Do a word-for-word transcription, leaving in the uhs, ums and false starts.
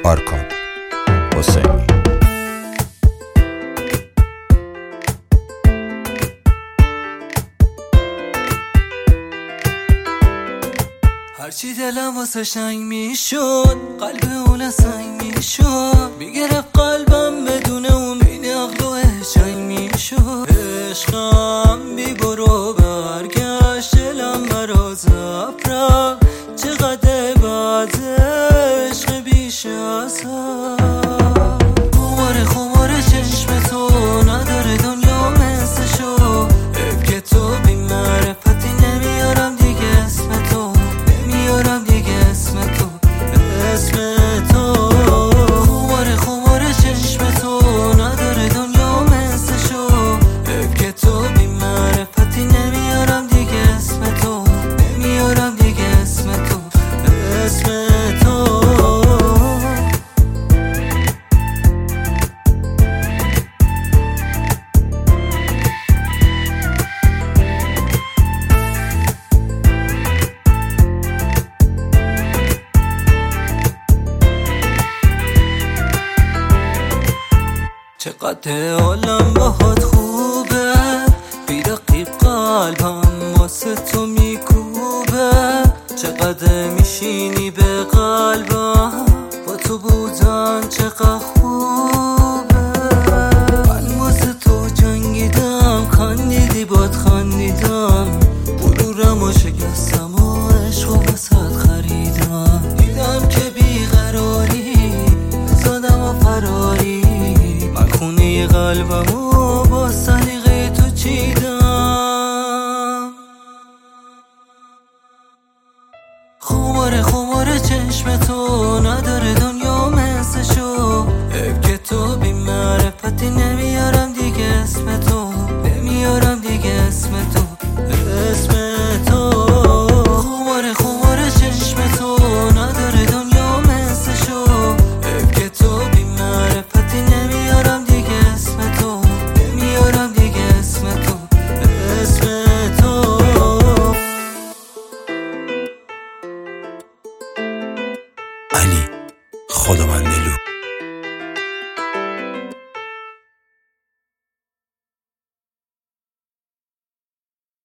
آرکان حسینی. هرچی دلم واسه شنگ میشد، قلب اون سنگ میشد، میگرفت قلبم بدون اون بین عقل و چنگ میشد. عشقم بی برو برگشت، دلم برا زب رفت، چقدر بعد عشق بیش از هم. خمار خمار چشم تو نداره دنیا مثلشو، حیف که تو بی معرفتی، نمیارم دیگه اسم تو، نمیارم دیگه اسم تو، اسم تو. خمار خمار چشم تو نداره دنیا مثلشو، حیف که تو بی معرفتی، نمیارم دیگه اسم تو، نمیارم دیگه اسم تو، اسم تو. چقدر حالم باهات خوبه، بی رقیب قلبم واسه تو میکوبه، چقدر میشینی به قلبم، با تو بودن چقدر خوبه. من واسه تو جنگیدم، خندیدی باد خندیدم، غرورم و شکستم و عشق و واسط خریدم. دیدم که بیقراری، زادم و فراری، من خونه قلبمو با سلیقه تو چیدم. خمار خمار چشم تو نداره دنیا مثلشو، حیف که تو بی معرفتی، نمیارم دیگه اسم تو، نمیارم دیگه اسم تو، اسم تو. خمار خمار چشم تو نداره دنیا مثلشو، حیف که تو بی معرفتی، نمیارم دیگه اسم تو، نمیارم دیگه اسم تو، اسم تو. علی خداوند